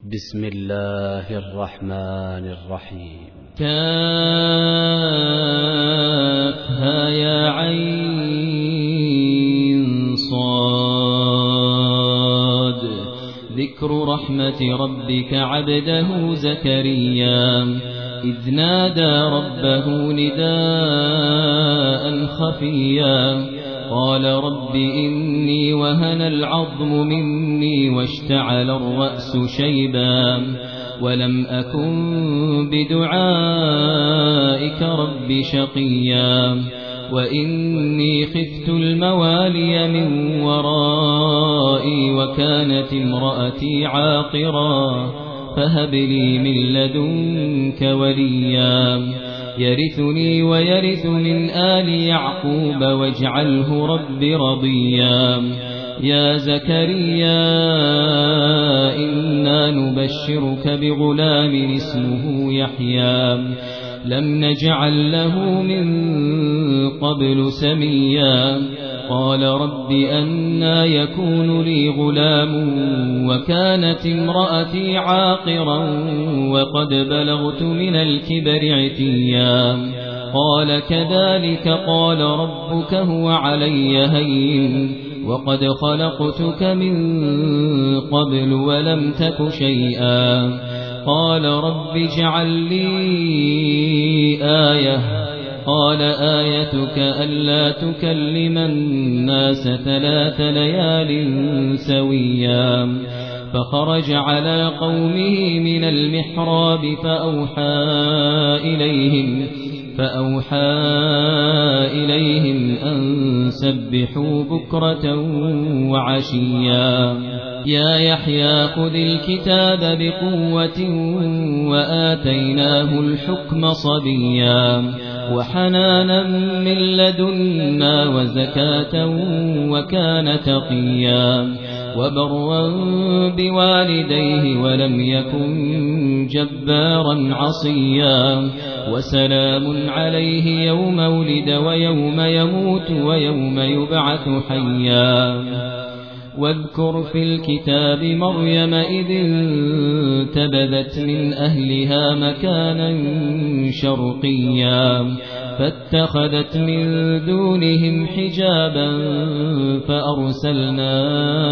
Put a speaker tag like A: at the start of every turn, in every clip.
A: بسم الله الرحمن الرحيم.
B: كافها يا عين صاد. ذكر رحمة ربك عبده زكريا إذ نادى ربه نداء خفيا قال رب إني وهن العظم مني واشتعل الرأس شيبا ولم أكن بدعائك رب شقيا وإني خفت الموالي من ورائي وكانت امرأتي عاقرا فهب لي من لدنك وليا يرثني ويرث من آل يعقوب واجعله رب رضيا. يا زكريا إنا نبشرك بغلام اسمه يحيى لم نجعل له من قبل سميا قال رب أنى يكون لي غلام وكانت امرأتي عاقرا وقد بلغت من الكبر عتيا قال كذلك قال ربك هو علي هين وقد خلقتك من قبل ولم تك شيئا قال رب اجعل لي آية قال آيتك ألا تكلم الناس 3 ليال سويا فخرج على قومه من المحراب فأوحى إليهم أن سبحوا بكرة وعشيا. يا يحيى خذ الكتاب بقوة وآتيناه الحكم صبيا وحنانا من لدنا وزكاة وكان تقيا وبرا بوالديه ولم يكن جبارا عصيا وسلام عليه يوم ولد ويوم يموت ويوم يبعث حيا. واذكر في الكتاب مريم إذ انتبذت من أهلها مكانا شرقيا فاتخذت من دونهم حجابا فأرسلنا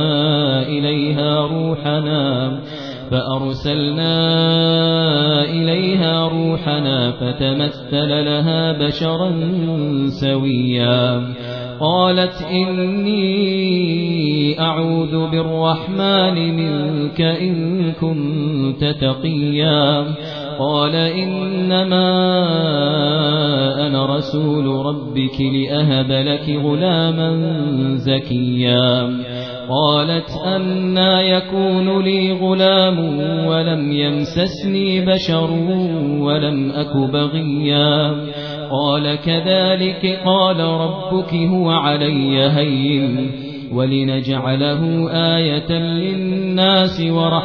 B: إليها روحنا فتمثل لها بشرا سويا قالت إني أعوذ بالرحمن منك إن كنت تقيا قال إنما أنا رسول ربك لأهب لك غلاما زكيا قالت أنى يكون لي غلام ولم يمسسني بشر ولم أك بغيا قال كذلك قال ربك هو علي هين ولنجعله آية للناس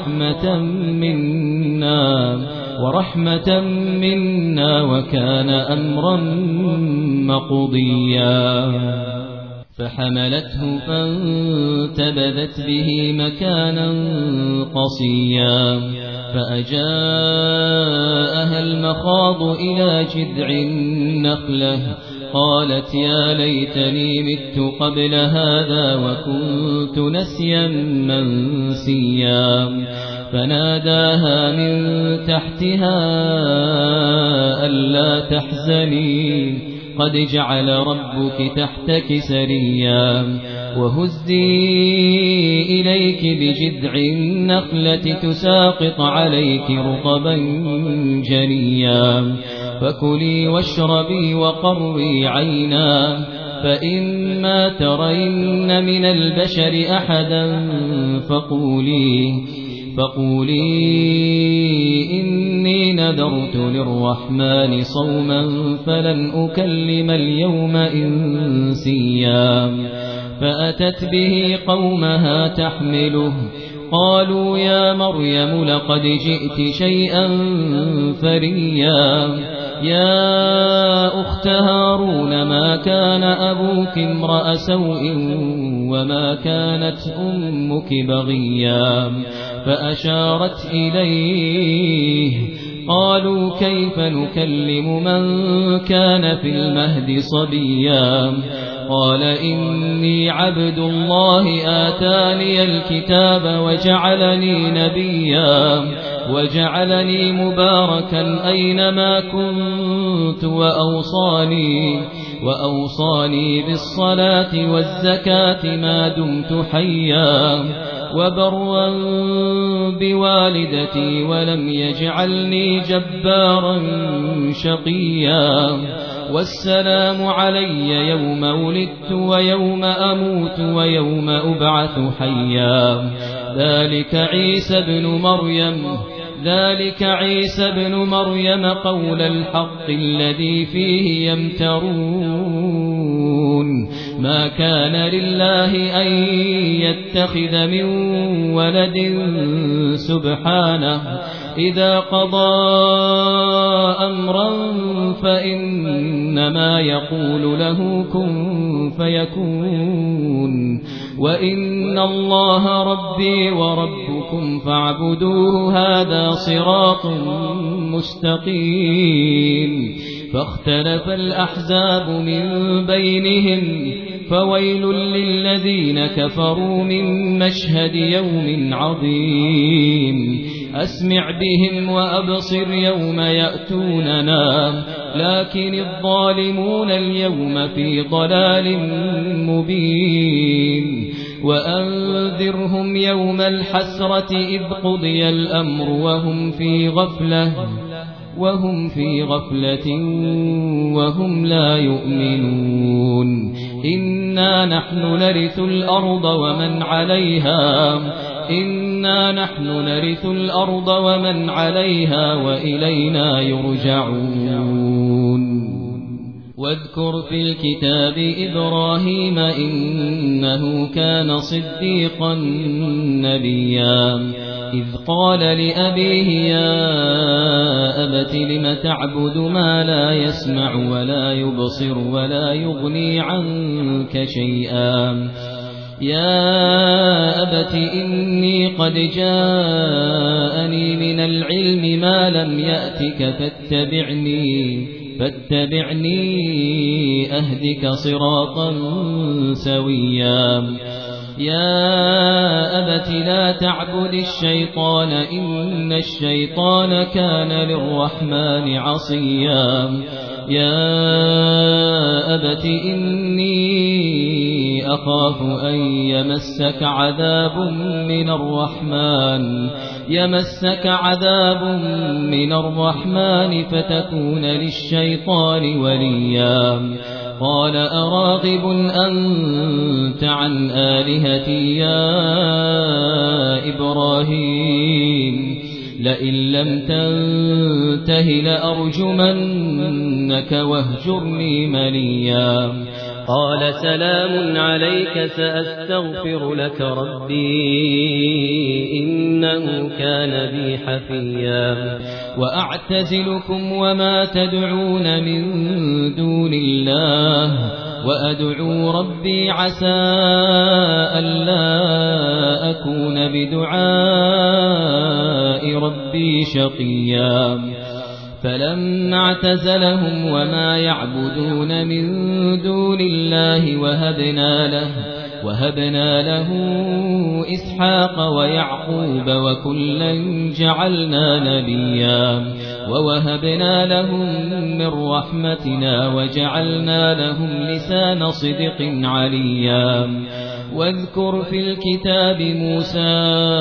B: ورحمة منا وكان أمرا مقضيا. فحملته فانتبذت به مكانا قصيا فأجاءها المخاض إلى جذع النخلة قالت يا ليتني مت قبل هذا وكنت نسيا منسيا فناداها من تحتها ألا تحزني قد جعل ربك تحتك سريا وهزي إليك بجذع النخلة تساقط عليك رطبا جنيا فكلي واشربي وقري عينا فإما ترين من البشر أحدا فقولي إني نذرت للرحمن صوما فلن أكلم اليوم إنسيا فأتت به قومها تحمله قالوا يا مريم لقد جئت شيئا فريا يا أخت هارون ما كان أبوك امرأ سوء وما كانت أمك بغيا فأشارت إليه قالوا كيف نكلم من كان في المهد صبيا قال إني عبد الله آتاني الكتاب وجعلني نبيا وجعلني مباركا أينما كنت وأوصاني بالصلاة والزكاة ما دمت حيا وبرا بوالدتي ولم يجعلني جبارا شقيا والسلام علي يوم ولدت ويوم أموت ويوم أبعث حيا ذلك عيسى بن مريم قول الحق الذي فيه يمترون ما كان لله أن يتخذ من ولد سبحانه إذا قضى أمرا فإنما يقول له كن فيكون وإن الله ربي وربكم فاعبدوه هذا صراط مستقيم فاختلف الأحزاب من بينهم فويل للذين كفروا من مشهد يوم عظيم أسمع بهم وأبصر يوم يأتوننا لكن الظالمون اليوم في ضلال مبين وأنذرهم يوم الحسرة إذ قضي الأمر وهم في غفلة وهم لا يؤمنون إنا نحن نرث الأرض ومن عليها وإلينا يرجعون واذكر في الكتاب إبراهيم إنه كان صديقا نبيا إذ قال لأبيه يا أبت لم تعبد ما لا يسمع ولا يبصر ولا يغني عنك شيئا يا أبت إني قد جاءني من العلم ما لم يأتك فاتبعني أهدك صراطا سويا يا أبت لا تعبد الشيطان إن الشيطان كان للرحمن عصيا يا أبت إني أخاف أن يمسك عذاب من الرحمن فتكون للشيطان وليا قال أراغب أنت عن آلهتي يا إبراهيم لئن لم تنته لأرجمنك واهجرني مليا قال سلام عليك سأستغفر لك ربي إنه كان بي حفيا وأعتزلكم وما تدعون من دون الله وأدعو ربي عسى ألا أكون بدعاء ربي شقيا فلما اعتزلهم وما يعبدون من دون الله وهبنا له إسحاق ويعقوب وكلا جعلنا نبيا ووهبنا لهم من رحمتنا وجعلنا لهم لسان صدق عليا واذكر في الكتاب موسى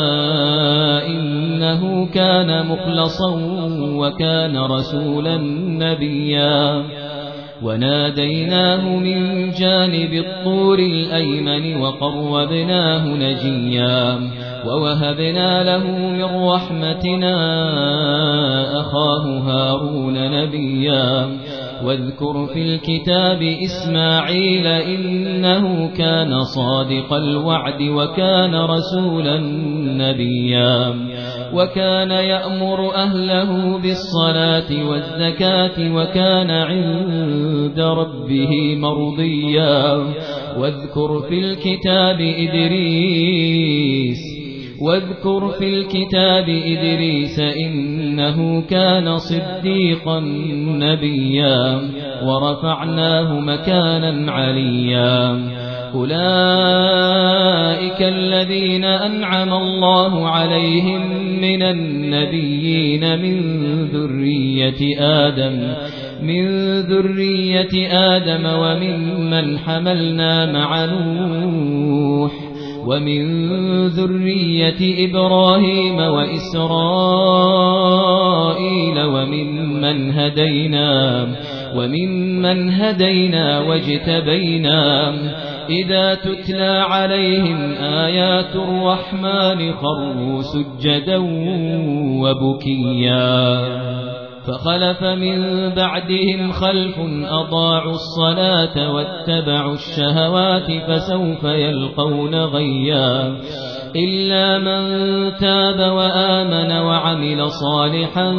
B: إنه كان مخلصا وكان رسولا نبيا وناديناه من جانب الطور الأيمن وقربناه نجيا ووهبنا له من رحمتنا أخاه هارون نبيا واذكر في الكتاب إسماعيل إنه كان صادق الوعد وكان رسولا نبيا وكان يأمر أهله بالصلاة والزكاة وكان عند ربه مرضيا واذكر في الكتاب إدريس إنه كان صديقا نبيا ورفعناه مكانا عليا أولئك الذين أنعم الله عليهم من النبيين من ذرية آدم وممن حملنا مع نوح ومن ذرية إبراهيم وإسرائيل وممن هدينا واجتبينا إذا تتلى عليهم آيات الرحمن خروا سجدا وبكيا فخلف من بعدهم خلف أضاعوا الصلاة واتبعوا الشهوات فسوف يلقون غيا إلا من تاب وآمن وعمل صالحا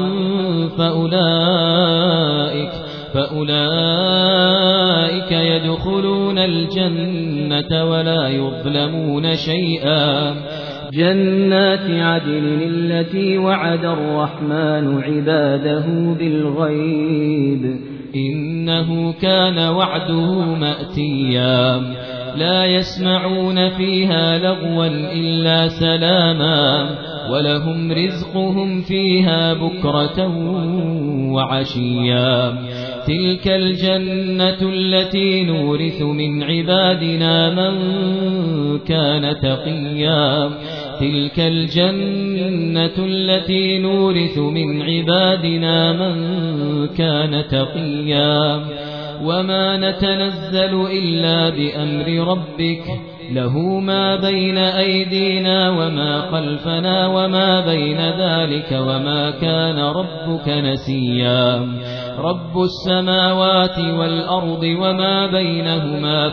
B: فأولئك يدخلون الجنة ولا يظلمون شيئا جنات عدن التي وعد الرحمن عباده بالغيب إنه كان وعده مأتيا لا يسمعون فيها لغوا إلا سلاما ولهم رزقهم فيها بكرة وعشيا تلك الجنة التي نورث من عبادنا من كان تقيا تلك الجنة التي نورث من عبادنا من كان تقيا وما نتنزل إلا بأمر ربك له ما بين أيدينا وما خلفنا وما بين ذلك وما كان ربك نسيا رب السماوات والأرض وما بينهما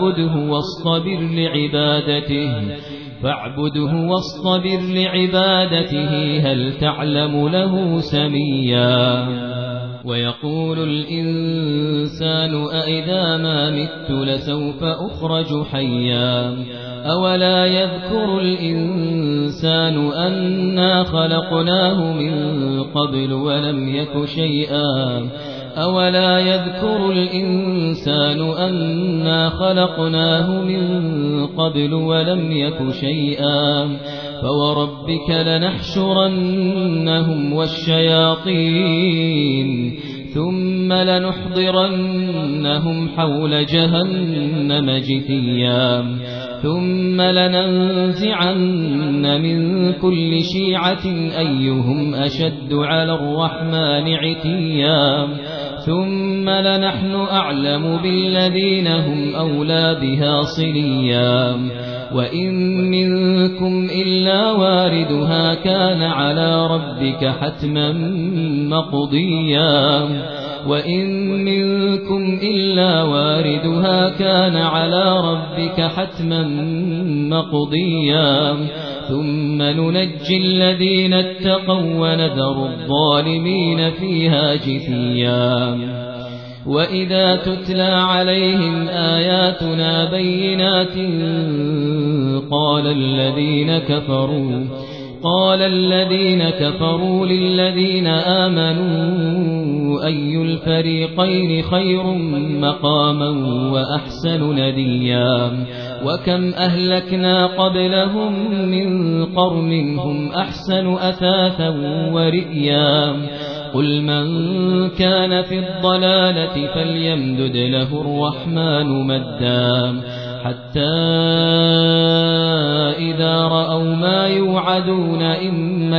B: فاعبده واصطبر لعبادته هل تعلم له سميا ويقول الإنسان أإذا ما مت لسوف أخرج حيا أولا يذكر الإنسان أنا خلقناه من قبل ولم يك شيئا أولا يذكر الإنسان أنا خلقناه من قبل ولم يك شيئا فوربك لنحشرنهم والشياطين ثم لنحضرنهم حول جهنم جثيا ثم لننزعن من كل شيعة أيهم أشد على الرحمن عتيا ثم لنحن أعلم بالذين هم أولى بها صليا وإن منكم إلا واردها كان على ربك حتما مقضيا وإن منكم إلا واردها كان على ربك حتما مقضيا ثم ننجي الذين اتقوا ونذر الظالمين فيها جثيا وإذا تتلى عليهم آياتنا بينات قال الذين كفروا للذين آمنوا أي الفريقين خير مقاما وأحسن نديا وكم أهلكنا قبلهم من قرن هم أحسن أثاثا ورئيا قل من كان في الضلالة فليمدد له الرحمن مدا حتى إذا رأوا ما يوعدون إما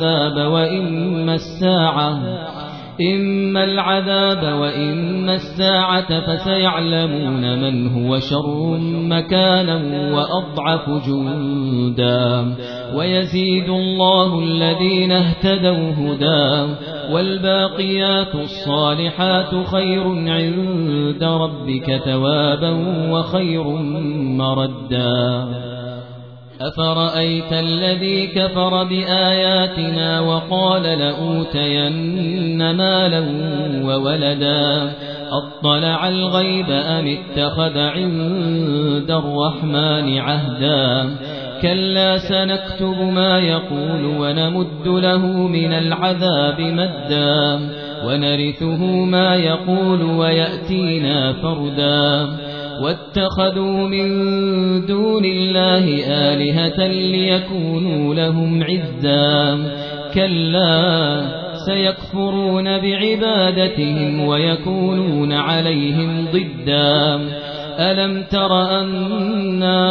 B: العذاب وإما الساعة فسيعلمون من هو شر مكانا وأضعف جندا ويزيد الله الذين اهتدوا هدى والباقيات الصالحات خير عند ربك ثوابا وخير مردا أفرأيت الذي كفر بآياتنا وقال لأوتين مالا وولدا أطلع الغيب أم اتخذ عند الرحمن عهدا كلا سنكتب ما يقول ونمد له من العذاب مدا ونرثه ما يقول ويأتينا فردا واتخذوا من دون الله آلهة ليكونوا لهم عزا كلا سيكفرون بعبادتهم ويكونون عليهم ضدا ألم تر أنا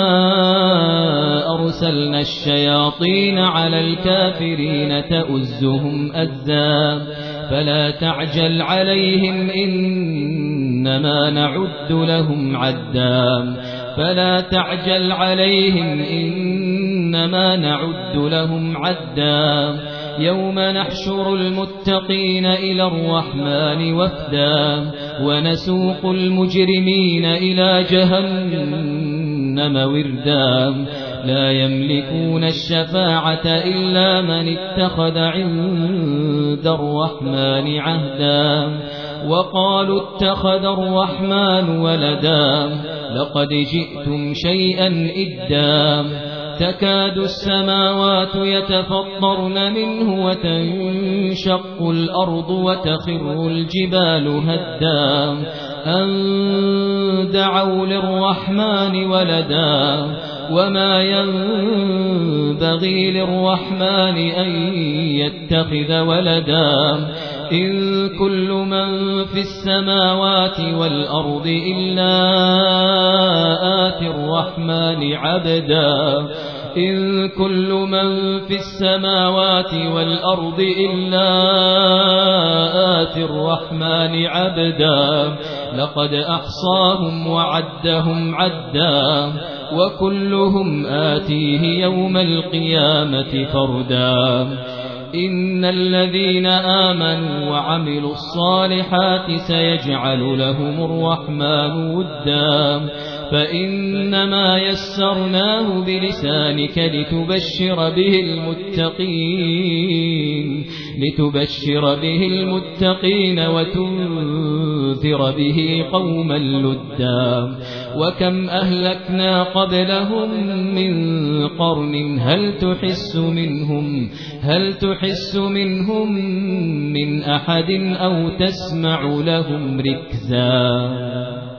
B: أرسلنا الشياطين على الكافرين تؤزهم أزا فلا تعجل عليهم إنما نعد لهم عدا فلا تعجل عليهم إنما نعد لهم عدا يوم نحشر المتقين إلى الرحمن وفدا ونسوق المجرمين إلى جهنم وردا لا يملكون الشفاعة إلا من اتخذ عند الرحمن عهدا وقالوا اتخذ الرحمن ولدا لقد جئتم شيئا إدا تكاد السماوات يتفطرن منه وتنشق الأرض وتخر الجبال هدا أن دعوا للرحمن ولدا وما ينبغي للرحمن أن يتخذ ولدا إن كل من في السماوات والأرض إلا آتي الرحمن عبدا إن كل من في السماوات والأرض إلا آتي الرحمن عبدا لقد أحصاهم وعدهم عدا وكلهم آتيه يوم القيامة فردا إن الذين آمنوا وعملوا الصالحات سيجعل لهم الرحمن ودا فإنما يسرناه بلسانك لتبشر به المتقين وتنذر به قوما لدا وكم أهلكنا قبلهم من قرن هل تحس منهم من أحد أو تسمع لهم ركزا